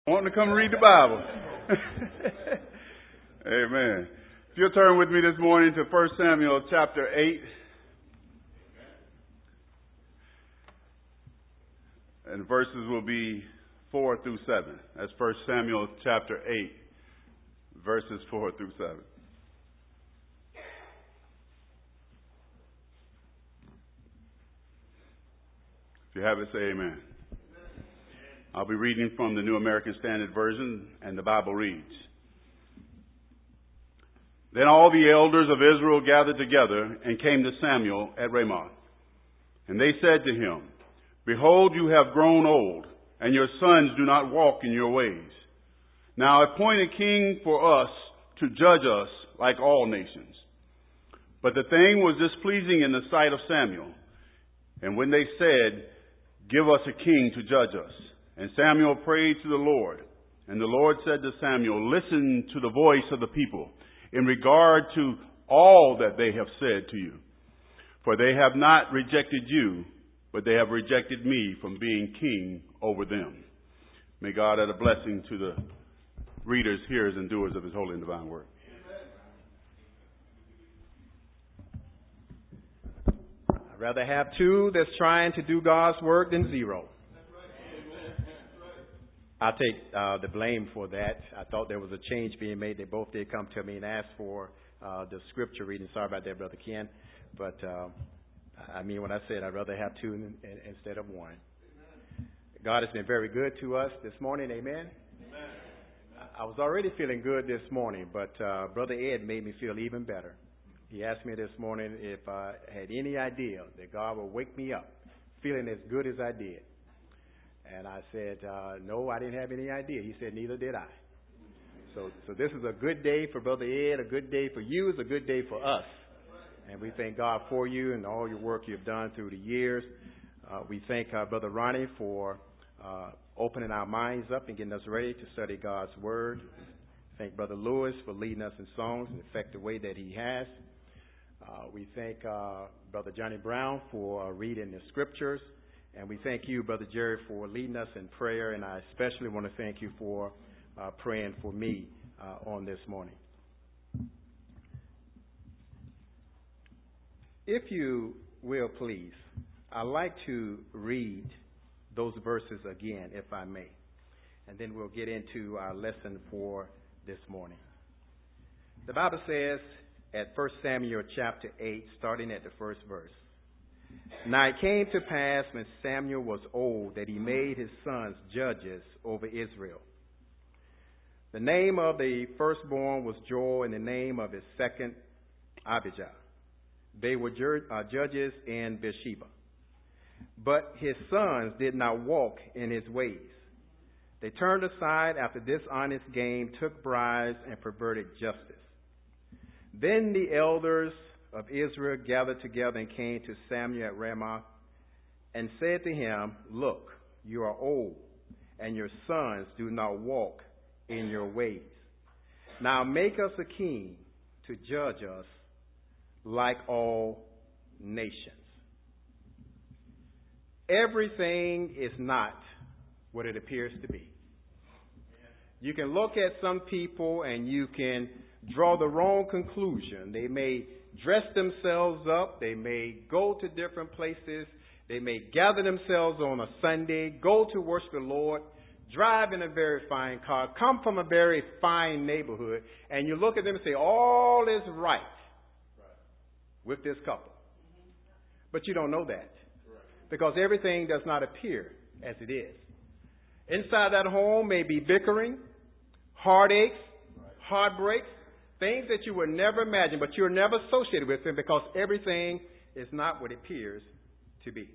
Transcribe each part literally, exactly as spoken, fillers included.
Wanting to come read the Bible. Amen. If you'll turn with me this morning to First Samuel chapter eight. And verses will be four through seven. That's First Samuel chapter eight, verses four through seven. If you have it, say amen. I'll be reading from the New American Standard Version, and the Bible reads, Then all the elders of Israel gathered together and came to Samuel at Ramah. And they said to him, Behold, you have grown old, and your sons do not walk in your ways. Now appoint a king for us to judge us like all nations. But the thing was displeasing in the sight of Samuel. And when they said, Give us a king to judge us, and Samuel prayed to the Lord. And the Lord said to Samuel, Listen to the voice of the people in regard to all that they have said to you. For they have not rejected you, but they have rejected me from being king over them. May God add a blessing to the readers, hearers, and doers of his holy and divine word. I'd rather have two that's trying to do God's work than zero. I'll take uh, the blame for that. I thought there was a change being made. They both did come to me and ask for uh, the scripture reading. Sorry about that, Brother Ken. But uh, I mean, when I said I'd rather have two in, in, instead of one. God has been very good to us this morning. Amen. Amen. I was already feeling good this morning, but uh, Brother Ed made me feel even better. He asked me this morning if I had any idea that God would wake me up feeling as good as I did. And I said, uh, no, I didn't have any idea. He said, neither did I. So so this is a good day for Brother Ed, a good day for you, it's a good day for us. And we thank God for you and all your work you've done through the years. Uh, we thank uh, Brother Ronnie for uh, opening our minds up and getting us ready to study God's Word. Thank Brother Lewis for leading us in songs in the effective way that he has. Uh, we thank uh, Brother Johnny Brown for uh, reading the Scriptures. And we thank you, Brother Jerry, for leading us in prayer. And I especially want to thank you for uh, praying for me uh, on this morning. If you will, please, I'd like to read those verses again, if I may. And then we'll get into our lesson for this morning. The Bible says at First Samuel chapter eight, starting at the first verse, Now it came to pass when Samuel was old that he made his sons judges over Israel. The name of the firstborn was Joel, and the name of his second Abijah. They were ju- uh, judges in Beersheba. But his sons did not walk in his ways. They turned aside after dishonest gain, took bribes, and perverted justice. Then the elders of Israel gathered together and came to Samuel at Ramah and said to him, Look, you are old, and your sons do not walk in your ways. Now make us a king to judge us like all nations. Everything is not what it appears to be. You can look at some people and you can draw the wrong conclusion. They may dress themselves up. They may go to different places. They may gather themselves on a Sunday, go to worship the Lord, drive in a very fine car, come from a very fine neighborhood, and you look at them and say, all is right with this couple. But you don't know that because everything does not appear as it is. Inside that home may be bickering, heartaches, heartbreaks, things that you would never imagine, but you're never associated with them because everything is not what it appears to be.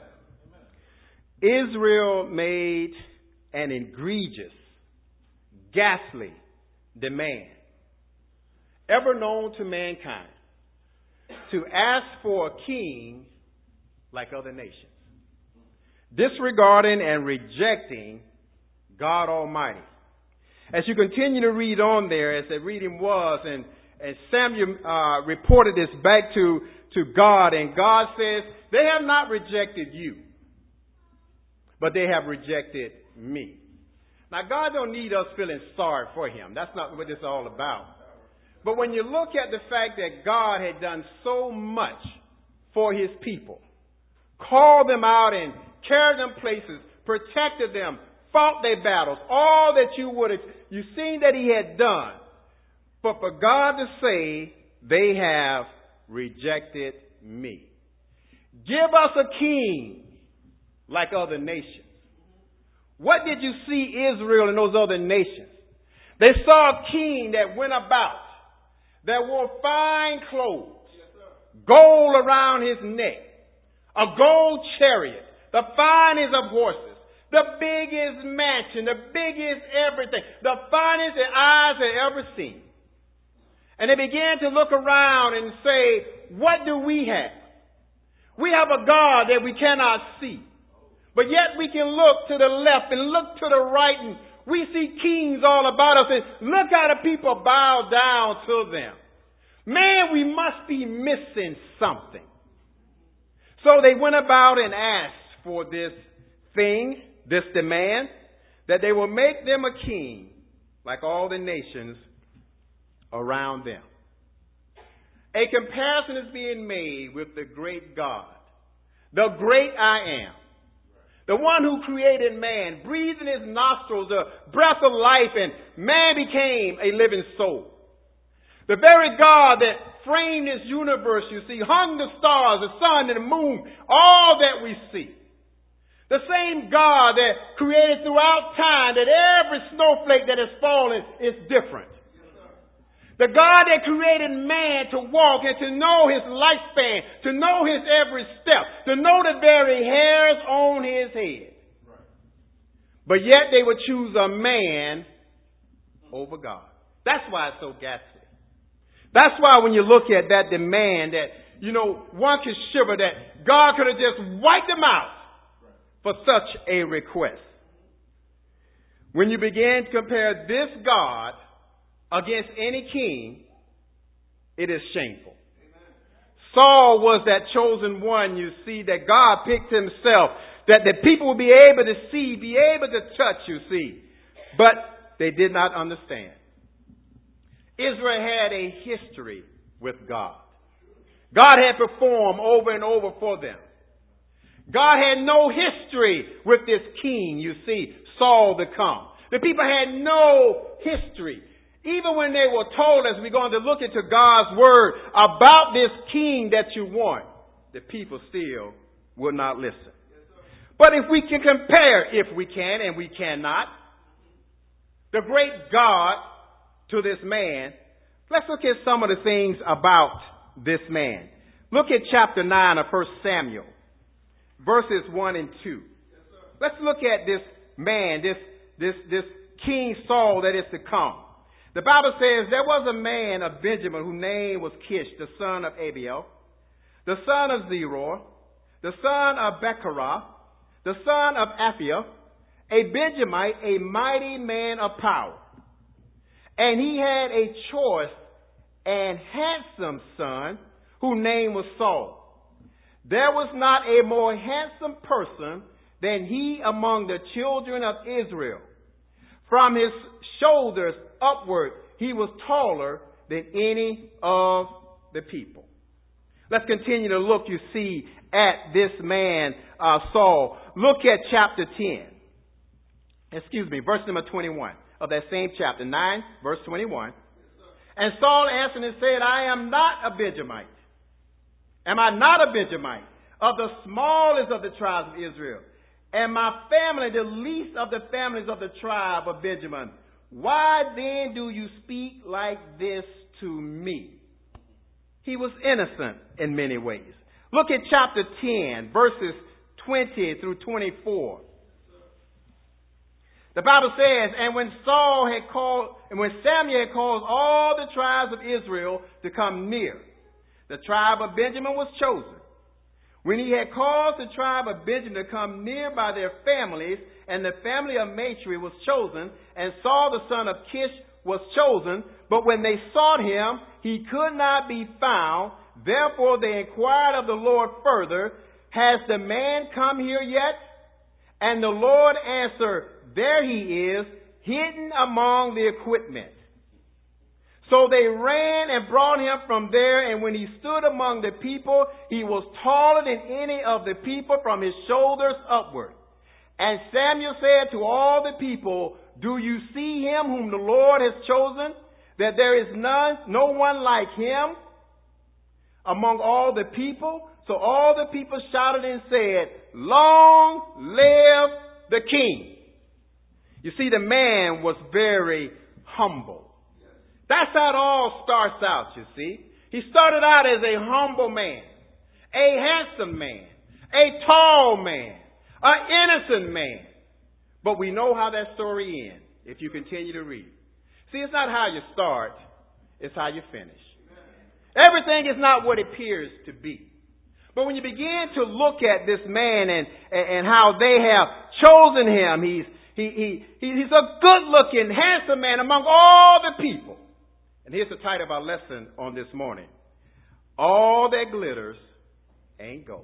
Israel made an egregious, ghastly demand, ever known to mankind, to ask for a king like other nations, disregarding and rejecting God Almighty. As you continue to read on there, as the reading was, and, and Samuel uh, reported this back to, to God, and God says, they have not rejected you, but they have rejected me. Now, God don't need us feeling sorry for him. That's not what this is all about. But when you look at the fact that God had done so much for his people, called them out and carried them places, protected them, fought their battles, all that you would have, you've seen that he had done. But for God to say, they have rejected me. Give us a king like other nations. What did you see Israel and those other nations? They saw a king that went about, that wore fine clothes, gold around his neck, a gold chariot, the finest of horses, the biggest mansion, the biggest everything, the finest that eyes had ever seen. And they began to look around and say, what do we have? We have a God that we cannot see. But yet we can look to the left and look to the right, and we see kings all about us, and look how the people bow down to them. Man, we must be missing something. So they went about and asked for this thing, this demand, that they will make them a king like all the nations around them. A comparison is being made with the great God, the great I am, the one who created man, breathed in his nostrils the breath of life, and man became a living soul. The very God that framed this universe, you see, hung the stars, the sun, and the moon, all that we see. The same God that created throughout time that every snowflake that has fallen is different. The God that created man to walk and to know his lifespan, to know his every step, to know the very hairs on his head. Right. But yet they would choose a man over God. That's why it's so ghastly. That's why when you look at that demand that, you know, one could shiver that God could have just wiped them out for such a request. When you begin to compare this God against any king, it is shameful. Amen. Saul was that chosen one, you see, that God picked himself, that the people would be able to see, be able to touch, you see. But they did not understand. Israel had a history with God. God had performed over and over for them. God had no history with this king, you see, Saul to come. The people had no history. Even when they were told, as we're going to look into God's word, about this king that you want, the people still will not listen. But if we can compare, if we can, and we cannot, the great God to this man, let's look at some of the things about this man. Look at chapter nine of First Samuel, verses one and two. Let's look at this man, this, this, this King Saul that is to come. The Bible says there was a man of Benjamin whose name was Kish, the son of Abiel, the son of Zeror, the son of Becherah, the son of Aphiah, a Benjamite, a mighty man of power. And he had a choice and handsome son whose name was Saul. There was not a more handsome person than he among the children of Israel. From his shoulders upward, he was taller than any of the people. Let's continue to look, you see, at this man, uh, Saul. Look at chapter ten. Excuse me, verse number twenty-one of that same chapter, nine, verse twenty-one. And Saul answered and said, I am not a Benjamite. Am I not a Benjamite? Of the smallest of the tribes of Israel. And my family, the least of the families of the tribe of Benjamin. Why then do you speak like this to me? He was innocent in many ways. Look at chapter ten, verses twenty through twenty-four. The Bible says, and when Saul had called, and when Samuel had called all the tribes of Israel to come near, the tribe of Benjamin was chosen. When he had caused the tribe of Benjamin to come near by their families, and the family of Matri was chosen, and Saul the son of Kish was chosen, but when they sought him, he could not be found. Therefore they inquired of the Lord further, has the man come here yet? And the Lord answered, there he is, hidden among the equipment. So they ran and brought him from there, and when he stood among the people, he was taller than any of the people from his shoulders upward. And Samuel said to all the people, "Do you see him whom the Lord has chosen, that there is none, no one like him among all the people?" So all the people shouted and said, "Long live the king." You see, the man was very humble. That's how it all starts out, you see. He started out as a humble man, a handsome man, a tall man, an innocent man. But we know how that story ends if you continue to read. See, it's not how you start, it's how you finish. Everything is not what it appears to be. But when you begin to look at this man and, and how they have chosen him, he's, he, he, he's a good-looking, handsome man among all the people. And here's the title of our lesson on this morning. All that glitters ain't gold.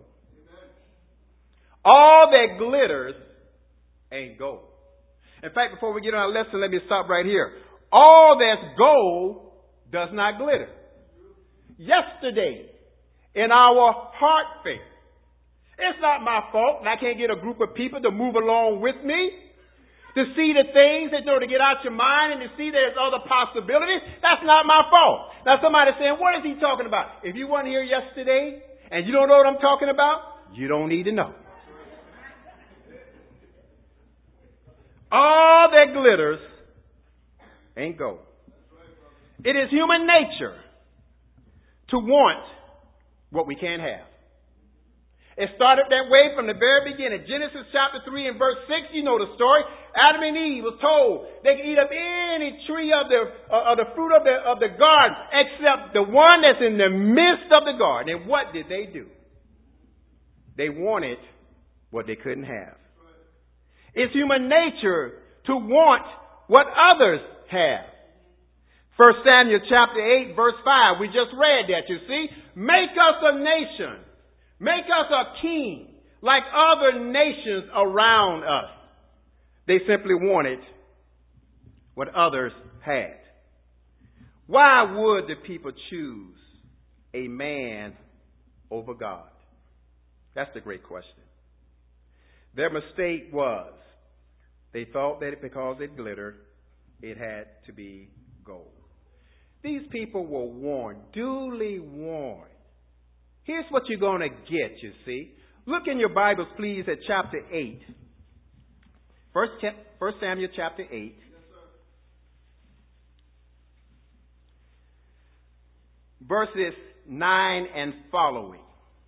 All that glitters ain't gold. In fact, before we get on our lesson, let me stop right here. All that's gold does not glitter. Yesterday, in our heart faith, it's not my fault that I can't get a group of people to move along with me, to see the things, that, you know, to get out your mind and to see there's other possibilities. That's not my fault. Now somebody's saying, what is he talking about? If you weren't here yesterday and you don't know what I'm talking about, you don't need to know. All that glitters ain't gold. It is human nature to want what we can't have. It started that way from the very beginning. Genesis chapter three and verse six, you know the story. Adam and Eve was told they could eat of any tree of the uh, of the fruit of the of the garden except the one that's in the midst of the garden. And what did they do? They wanted what they couldn't have. It's human nature to want what others have. First Samuel chapter eight verse five, we just read that, you see. Make us a nation. Make us a king like other nations around us. They simply wanted what others had. Why would the people choose a man over God? That's the great question. Their mistake was they thought that because it glittered, it had to be gold. These people were warned, duly warned. Here's what you're going to get, you see. Look in your Bibles, please, at chapter eight. First, First Samuel chapter eight. Yes, verses nine and following.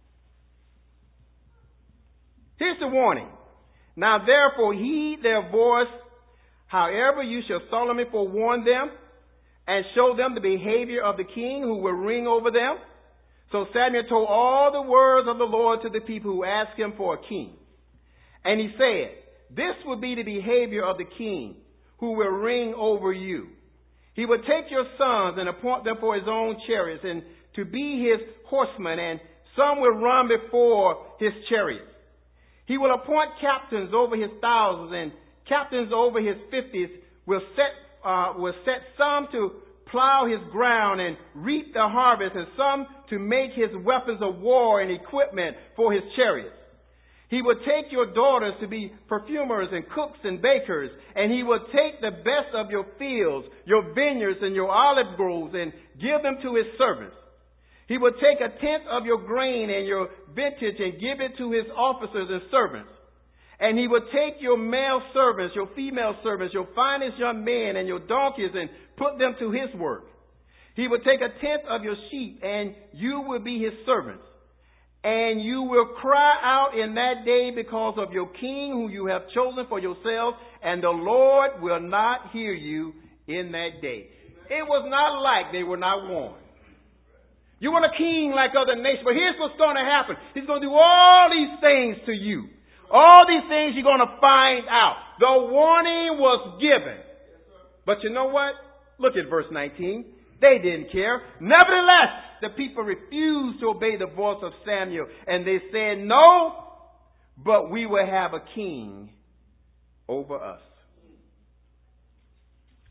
Here's the warning. Now therefore heed their voice, however you shall solemnly forewarn them, and show them the behavior of the king who will reign over them. So Samuel told all the words of the Lord to the people who asked him for a king. And he said, this will be the behavior of the king who will reign over you. He will take your sons and appoint them for his own chariots and to be his horsemen, and some will run before his chariots. He will appoint captains over his thousands, and captains over his fifties will set, uh, will set some to plow his ground and reap the harvest, and some to make his weapons of war and equipment for his chariots. He will take your daughters to be perfumers and cooks and bakers, and he will take the best of your fields, your vineyards and your olive groves, and give them to his servants. He will take a tenth of your grain and your vintage and give it to his officers and servants. And he will take your male servants, your female servants, your finest young men and your donkeys and put them to his work. He will take a tenth of your sheep, and you will be his servants. And you will cry out in that day because of your king who you have chosen for yourselves, and the Lord will not hear you in that day. It was not like they were not warned. You want a king like other nations, but here's what's going to happen. He's going to do all these things to you. All these things you're going to find out. The warning was given. But you know what? Look at verse nineteen. They didn't care. Nevertheless, the people refused to obey the voice of Samuel. And they said, no, but we will have a king over us.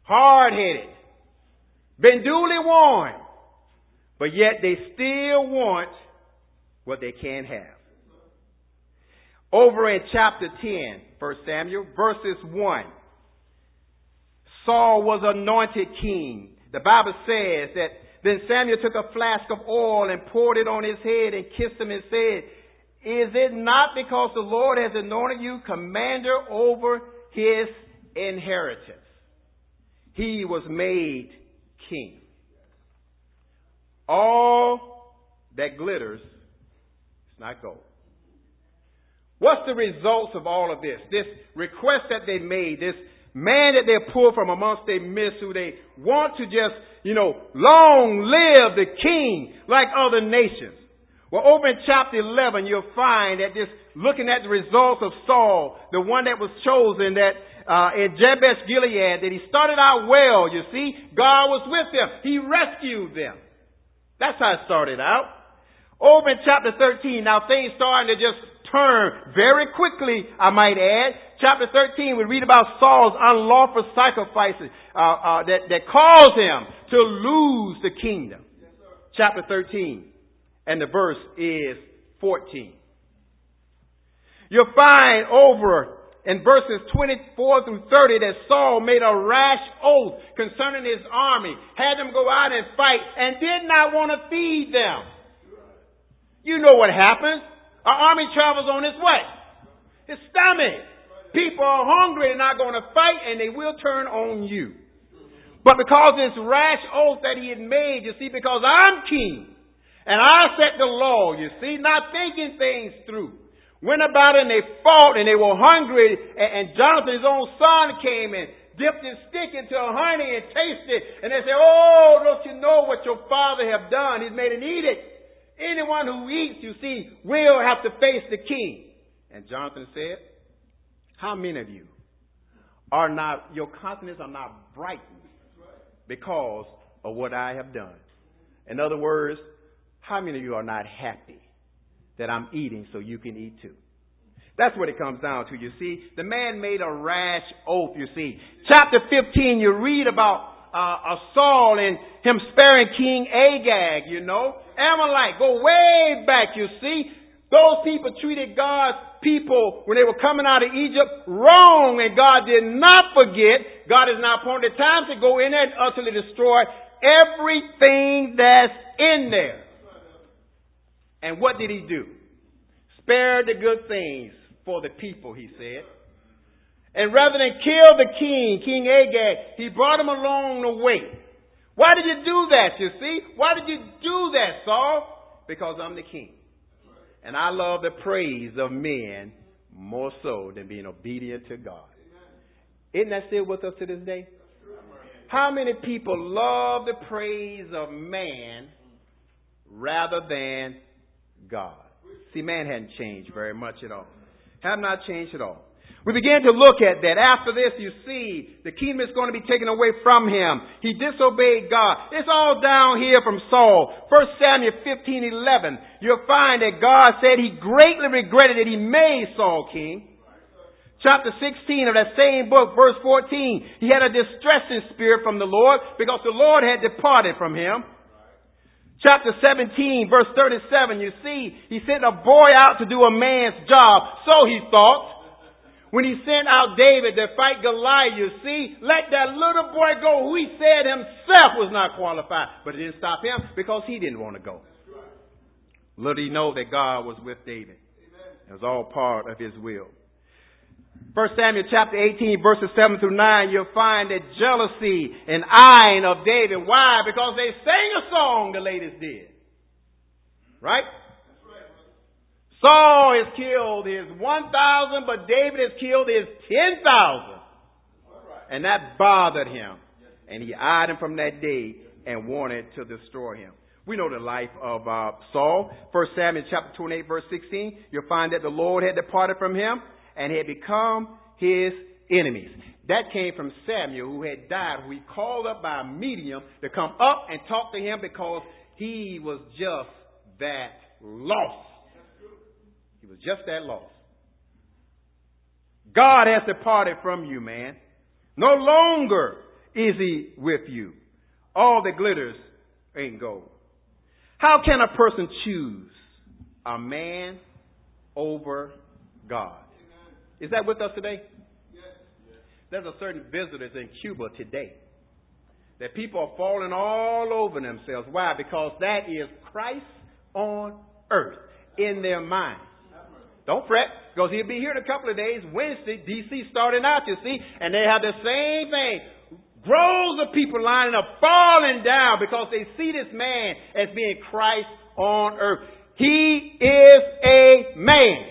hard-headed, been duly warned, but yet they still want what they can't have. Over in chapter ten, First Samuel, verses one, Saul was anointed king. The Bible says that then Samuel took a flask of oil and poured it on his head and kissed him and said, "Is it not because the Lord has anointed you commander over his inheritance?" He was made king. All that glitters is not gold. What's the results of all of this? This request that they made, this man that they pulled from amongst their midst who they want to just, you know, long live the king like other nations. Well, over in chapter eleven, you'll find that just looking at the results of Saul, the one that was chosen that uh, in Jabesh Gilead, that he started out well, you see. God was with him. He rescued them. That's how it started out. Over in chapter thirteen, now things starting to just turn very quickly, I might add. Chapter thirteen, we read about Saul's unlawful sacrifices uh, uh, that, that caused him to lose the kingdom. Yes, chapter thirteen, and the verse is fourteen. You'll find over in verses twenty-four through thirty that Saul made a rash oath concerning his army, had them go out and fight, and did not want to feed them. You know what happens. Our army travels on its what? Its stomach. People are hungry and not going to fight, and they will turn on you. But because this rash oath that he had made, you see, because I'm king, and I set the law, you see, not thinking things through. Went about and they fought, and they were hungry, and, and Jonathan, his own son, came and dipped his stick into honey and tasted, and they said, "Oh, don't you know what your father have done? He's made an edict. Anyone who eats, you see, will have to face the king." And Jonathan said, "How many of you are not, your countenance are not brightened because of what I have done?" In other words, how many of you are not happy that I'm eating so you can eat too? That's what it comes down to, you see. The man made a rash oath, you see. Chapter fifteen, you read about Uh, of Saul and him sparing King Agag, you know. Amalek, go way back, you see. Those people treated God's people when they were coming out of Egypt wrong, and God did not forget. God has now appointed time to go in there and utterly destroy everything that's in there. And what did he do? Spare the good things for the people, he said. And rather than kill the king, King Agag, he brought him along the way. Why did you do that, you see? Why did you do that, Saul? Because I'm the king. And I love the praise of men more so than being obedient to God. Isn't that still with us to this day? How many people love the praise of man rather than God? See, man hadn't changed very much at all. Have not changed at all. We began to look at that. After this, you see, the kingdom is going to be taken away from him. He disobeyed God. It's all down here from Saul. First Samuel fifteen eleven. You'll find that God said he greatly regretted that he made Saul king. Chapter sixteen of that same book, verse fourteen. He had a distressing spirit from the Lord because the Lord had departed from him. Chapter seventeen, verse thirty-seven. You see, he sent a boy out to do a man's job. So he thought. When he sent out David to fight Goliath, you see, let that little boy go who he said himself was not qualified. But it didn't stop him because he didn't want to go. Little did he know that God was with David. It was all part of his will. First Samuel chapter eighteen, verses seven through nine, you'll find that jealousy and eyeing of David. Why? Because they sang a song, the ladies did. Right? Saul has killed his one thousand, but David has killed his ten thousand. And that bothered him. And he eyed him from that day and wanted to destroy him. We know the life of uh, Saul. First Samuel chapter twenty-eight, verse sixteen. You'll find that the Lord had departed from him and had become his enemies. That came from Samuel, who had died, who he called up by a medium to come up and talk to him because he was just that lost. He was just that lost. God has departed from you, man. No longer is he with you? All that glitters ain't gold. How can a person choose a man over God? Is that with us today? There's a certain visitors in Cuba today that people are falling all over themselves. Why? Because that is Christ on earth in their mind. Don't fret, because he'll be here in a couple of days. Wednesday, D C starting out, you see, and they have the same thing. Groves of people lining up, falling down because they see this man as being Christ on earth. He is a man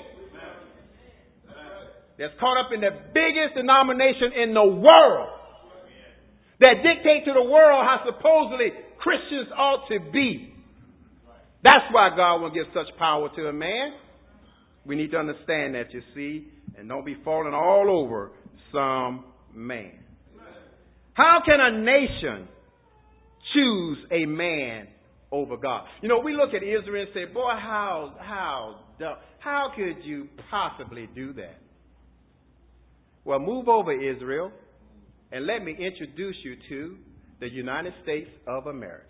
that's caught up in the biggest denomination in the world that dictate to the world how supposedly Christians ought to be. That's why God will give such power to a man. We need to understand that, you see, and don't be falling all over some man. How can a nation choose a man over God? You know, we look at Israel and say, boy, how, how, how could you possibly do that? Well, move over, Israel, and let me introduce you to the United States of America.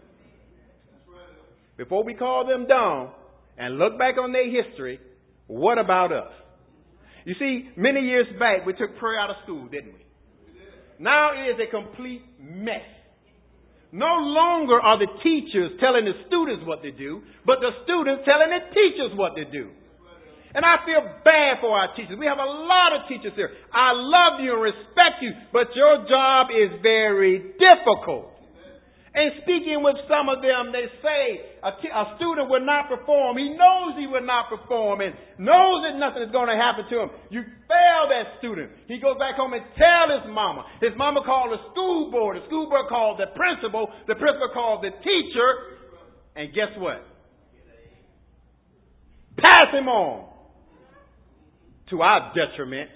Before we call them dumb and look back on their history, what about us? You see, many years back, we took prayer out of school, didn't we? Now it is a complete mess. No longer are the teachers telling the students what to do, but the students telling the teachers what to do. And I feel bad for our teachers. We have a lot of teachers here. I love you and respect you, but your job is very difficult. And speaking with some of them, they say a, t- a student will not perform. He knows he will not perform and knows that nothing is going to happen to him. You fail that student. He goes back home and tell his mama. His mama called the school board. The school board called the principal. The principal called the teacher. And guess what? Pass him on to our detriment.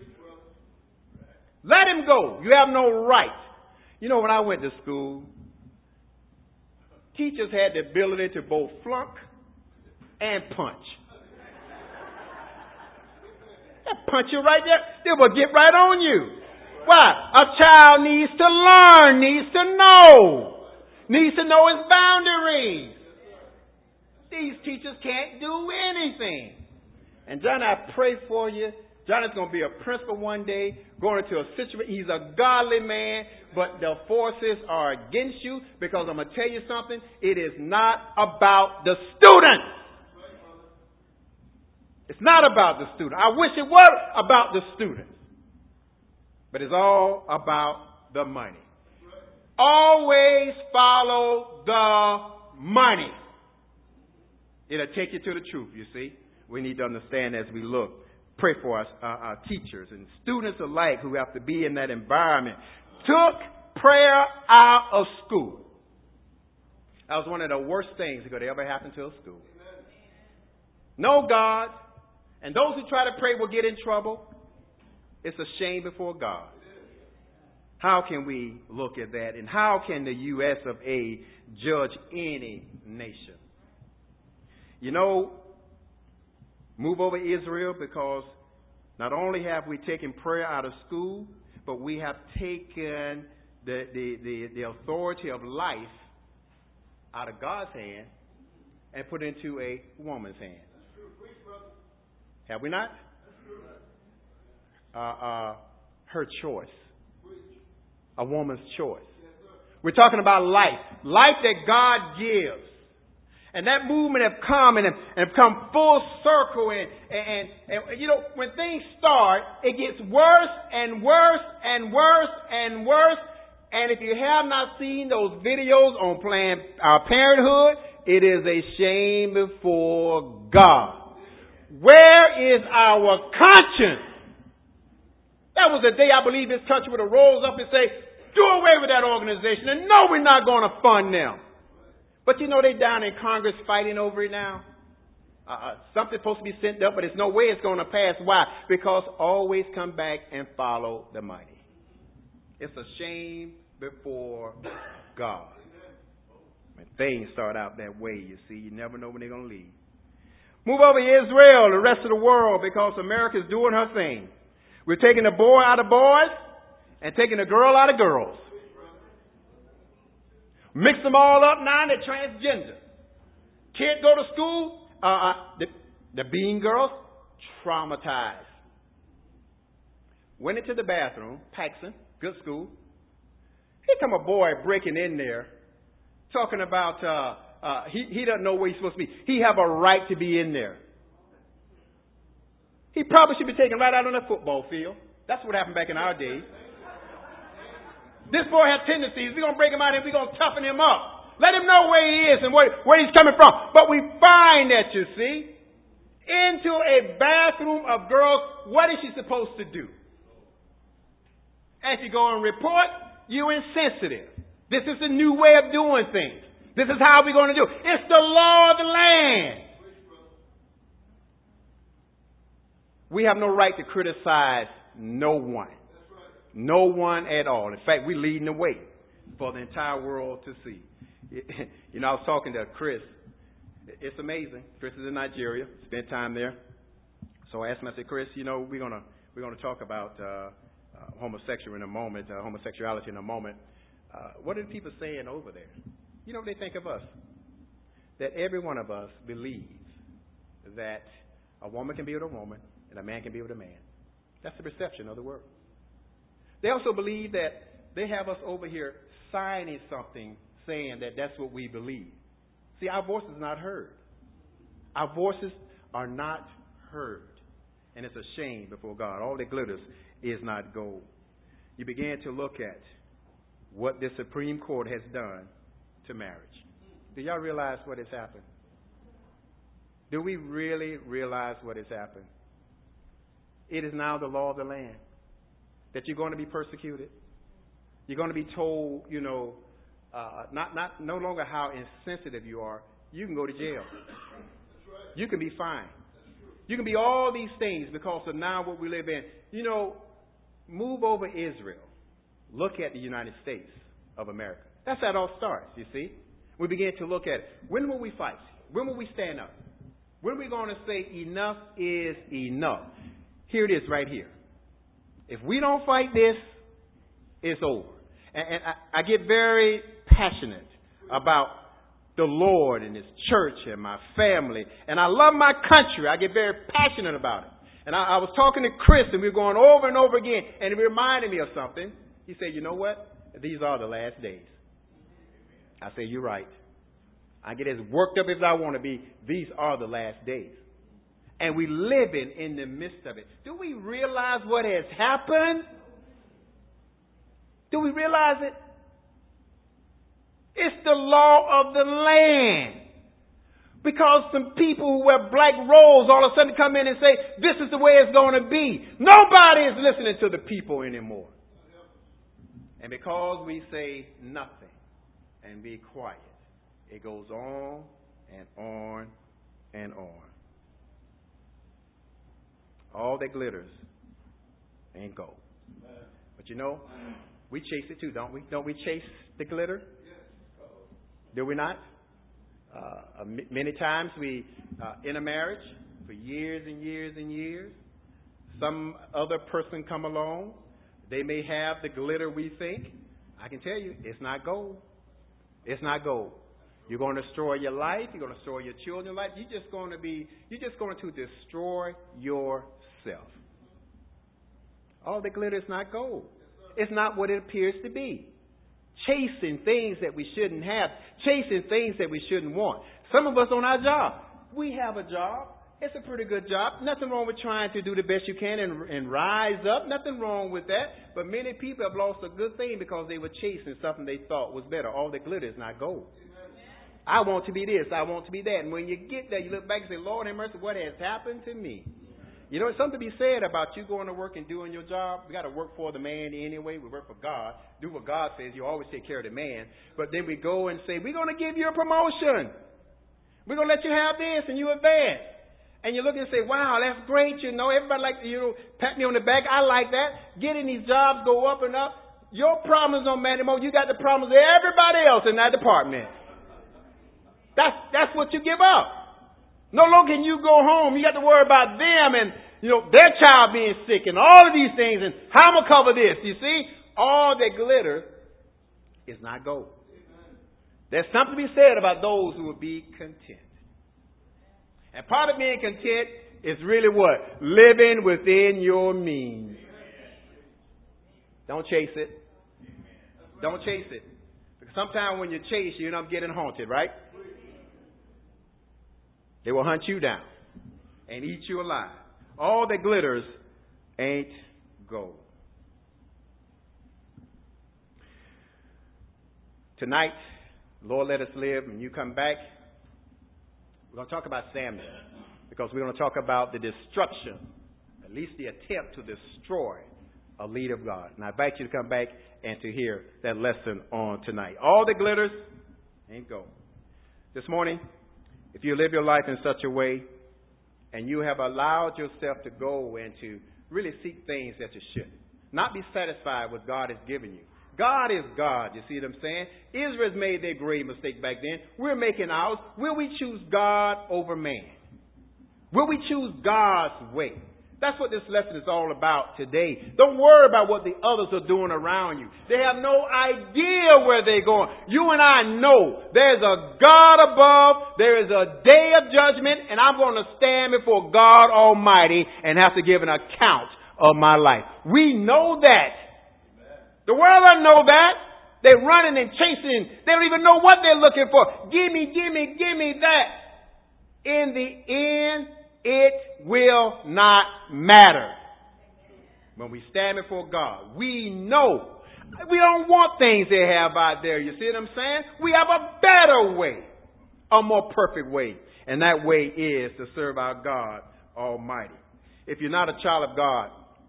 Let him go. You have no right. You know, when I went to school, teachers had the ability to both flunk and punch. They'll punch you right there. They will get right on you. Why? A child needs to learn, needs to know, needs to know his boundaries. These teachers can't do anything. And John, I pray for you. John is going to be a principal one day, going into a situation. He's a godly man, but the forces are against you because I'm going to tell you something. It is not about the student. It's not about the student. I wish it were about the student. But it's all about the money. Always follow the money. It'll take you to the truth, you see. We need to understand as we look. Pray for us, uh, our teachers and students alike who have to be in that environment. Took prayer out of school. That was one of the worst things that could ever happen to a school. No God. And those who try to pray will get in trouble. It's a shame before God. How can we look at that? And how can the U S of A judge any nation? You know, move over Israel, because not only have we taken prayer out of school, but we have taken the, the, the, the authority of life out of God's hand and put it into a woman's hand. Have we not? Uh, uh, her choice. A woman's choice. We're talking about life. Life that God gives. And that movement have come and have, and have come full circle. And, and, and, and, you know, when things start, it gets worse and worse and worse and worse. And if you have not seen those videos on Planned uh, Parenthood, it is a shame before God. Where is our conscience? That was the day I believe this country would have rose up and say, do away with that organization. And no, we're not going to fund them. But you know, they down in Congress fighting over it now. Uh, something's supposed to be sent up, but there's no way it's going to pass. Why? Because always come back and follow the money. It's a shame before God. When things start out that way, you see, you never know when they're going to leave. Move over to Israel, the rest of the world, because America's doing her thing. We're taking the boy out of boys, and taking a girl out of girls. Mix them all up now, they're transgender. Kids go to school, uh, uh, the, the being girls, traumatized. Went into the bathroom, Paxson, good school. Here come a boy breaking in there, talking about uh, uh, he, he doesn't know where he's supposed to be. He have a right to be in there. He probably should be taken right out on the football field. That's what happened back in our day. This boy has tendencies. We're going to break him out and we're going to toughen him up. Let him know where he is and where, where he's coming from. But we find that, you see, into a bathroom of girls, what is she supposed to do? As you go and report, you're insensitive. This is a new way of doing things. This is how we're going to do it. It's the law of the land. We have no right to criticize no one. No one at all. In fact, we're leading the way for the entire world to see. You know, I was talking to Chris. It's amazing. Chris is in Nigeria. Spent time there. So I asked him, I said, Chris, you know, we're gonna we're gonna talk about uh, uh, homosexual in a moment, uh, homosexuality in a moment. Uh, what are the people saying over there? You know what they think of us? That every one of us believes that a woman can be with a woman and a man can be with a man. That's the perception of the world. They also believe that they have us over here signing something saying that that's what we believe. See, our voice is not heard. Our voices are not heard. And it's a shame before God. All that glitters is not gold. You begin to look at what the Supreme Court has done to marriage. Do y'all realize what has happened? Do we really realize what has happened? It is now the law of the land that you're going to be persecuted. You're going to be told, you know, uh, not not no longer how insensitive you are. You can go to jail. You can be fined. You can be all these things because of now what we live in. You know, move over Israel. Look at the United States of America. That's how it all starts, you see. We begin to look at it. When will we fight? When will we stand up? When are we going to say enough is enough? Here it is right here. If we don't fight this, it's over. And, and I, I get very passionate about the Lord and His church and my family. And I love my country. I get very passionate about it. And I, I was talking to Chris, and we were going over and over again, and it reminded me of something. He said, you know what? These are the last days. I say, you're right. I get as worked up as I want to be. These are the last days. And we living in the midst of it. Do we realize what has happened? Do we realize it? It's the law of the land. Because some people who wear black robes all of a sudden come in and say, this is the way it's going to be. Nobody is listening to the people anymore. And because we say nothing and be quiet, it goes on and on and on. All that glitters ain't gold. But you know, we chase it too, don't we? Don't we chase the glitter? Do we not? Uh, m- many times we, uh, in a marriage, for years and years and years, some other person come along. They may have the glitter we think. I can tell you, it's not gold. It's not gold. You're going to destroy your life. You're going to destroy your children's life. You're just going to be, you're just going to destroy yourself. All the glitter is not gold. It's not what it appears to be. Chasing things that we shouldn't have. Chasing things that we shouldn't want. Some of us on our job, we have a job. It's a pretty good job. Nothing wrong with trying to do the best you can and, and rise up. Nothing wrong with that. But many people have lost a good thing because they were chasing something they thought was better. All that glitter is not gold. I want to be this. I want to be that. And when you get there, you look back and say, Lord have mercy, what has happened to me? You know, there's something to be said about you going to work and doing your job. We got to work for the man anyway. We work for God. Do what God says. You always take care of the man. But then we go and say, we're going to give you a promotion. We're going to let you have this and you advance. And you look and say, wow, that's great. You know, everybody like to, you know, pat me on the back. I like that. Getting these jobs go up and up. Your problems don't matter anymore. You got the problems of everybody else in that department. That's that's what you give up. No longer can you go home. You got to worry about them and, you know, their child being sick and all of these things and how I'm going to cover this. You see, all that glitters is not gold. There's something to be said about those who will be content. And part of being content is really what? Living within your means. Don't chase it. Don't chase it. Because sometimes when you chase, you end up getting haunted, right? They will hunt you down and eat you alive. All that glitters ain't gold. Tonight, Lord, let us live. When you come back, we're going to talk about Samuel, because we're going to talk about the destruction, at least the attempt to destroy a leader of God. And I invite you to come back and to hear that lesson on tonight. All that glitters ain't gold. This morning, if you live your life in such a way and you have allowed yourself to go and to really seek things that you shouldn't, not be satisfied with God has given you. God is God. You see what I'm saying? Israel's made their grave mistake back then. We're making ours. Will we choose God over man? Will we choose God's way? That's what this lesson is all about today. Don't worry about what the others are doing around you. They have no idea where they're going. You and I know there's a God above. There is a day of judgment, and I'm going to stand before God Almighty and have to give an account of my life. We know that. The world doesn't know that. They're running and chasing. They don't even know what they're looking for. Give me, give me, give me that. In the end, it will not matter. When we stand before God, we know we don't want things they have out there. You see what I'm saying? We have a better way, a more perfect way. And that way is to serve our God Almighty. If you're not a child of God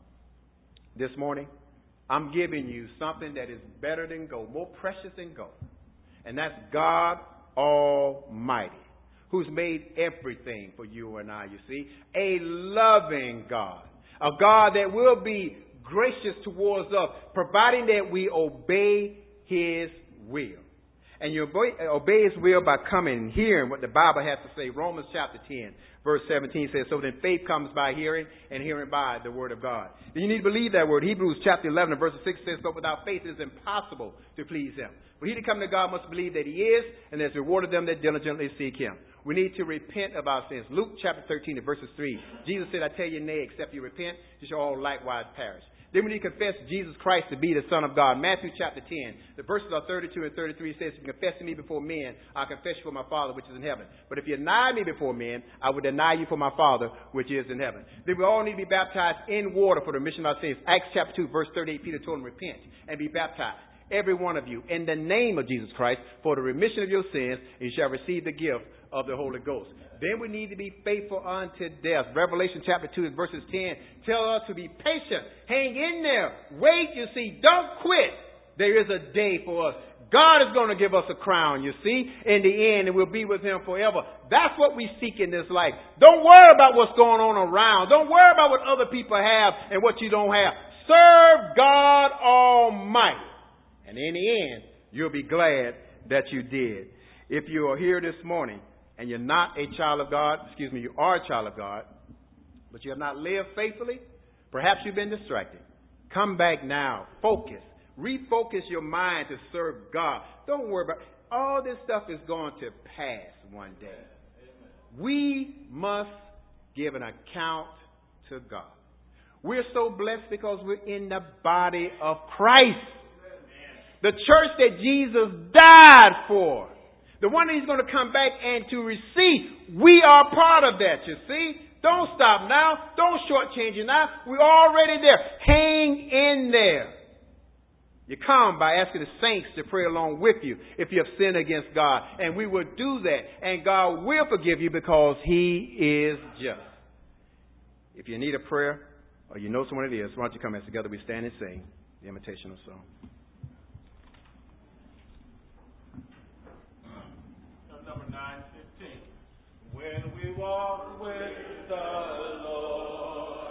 this morning, I'm giving you something that is better than gold, more precious than gold. And that's God Almighty, who's made everything for you and I, you see. A loving God. A God that will be gracious towards us, providing that we obey His will. And you obey, obey His will by coming and hearing what the Bible has to say. Romans chapter ten, verse seventeen says, so then faith comes by hearing, and hearing by the word of God. Then you need to believe that word. Hebrews chapter eleven, verse six says, but without faith it is impossible to please Him. For he to come to God must believe that He is, and there's reward of them that diligently seek Him. We need to repent of our sins. Luke chapter thirteen, verses three. Jesus said, I tell you, nay, except you repent, you shall all likewise perish. Then we need to confess Jesus Christ to be the Son of God. Matthew chapter ten, the verses are thirty-two and thirty-three says, if you confess to me before men, I'll confess you for my Father which is in heaven. But if you deny me before men, I will deny you for my Father which is in heaven. Then we all need to be baptized in water for the remission of our sins. Acts chapter two, verse thirty-eight, Peter told them, repent and be baptized, every one of you, in the name of Jesus Christ, for the remission of your sins, and you shall receive the gift of the Holy Ghost. Then we need to be faithful unto death. Revelation chapter two, verses ten, tell us to be patient. Hang in there. Wait, you see. Don't quit. There is a day for us. God is going to give us a crown, you see, in the end, and we'll be with Him forever. That's what we seek in this life. Don't worry about what's going on around. Don't worry about what other people have and what you don't have. Serve God Almighty. And in the end, you'll be glad that you did. If you are here this morning and you're not a child of God, excuse me, you are a child of God, but you have not lived faithfully, perhaps you've been distracted. Come back now. Focus. Refocus your mind to serve God. Don't worry about it. All this stuff is going to pass one day. We must give an account to God. We're so blessed because we're in the body of Christ. The church that Jesus died for. The one that He's going to come back and to receive. We are part of that, you see. Don't stop now. Don't shortchange it now. We're already there. Hang in there. You come by asking the saints to pray along with you if you have sinned against God. And we will do that. And God will forgive you because He is just. If you need a prayer or you know someone it is, why don't you come as together we stand and sing the invitational song. Number nine fifteen. When we walk with the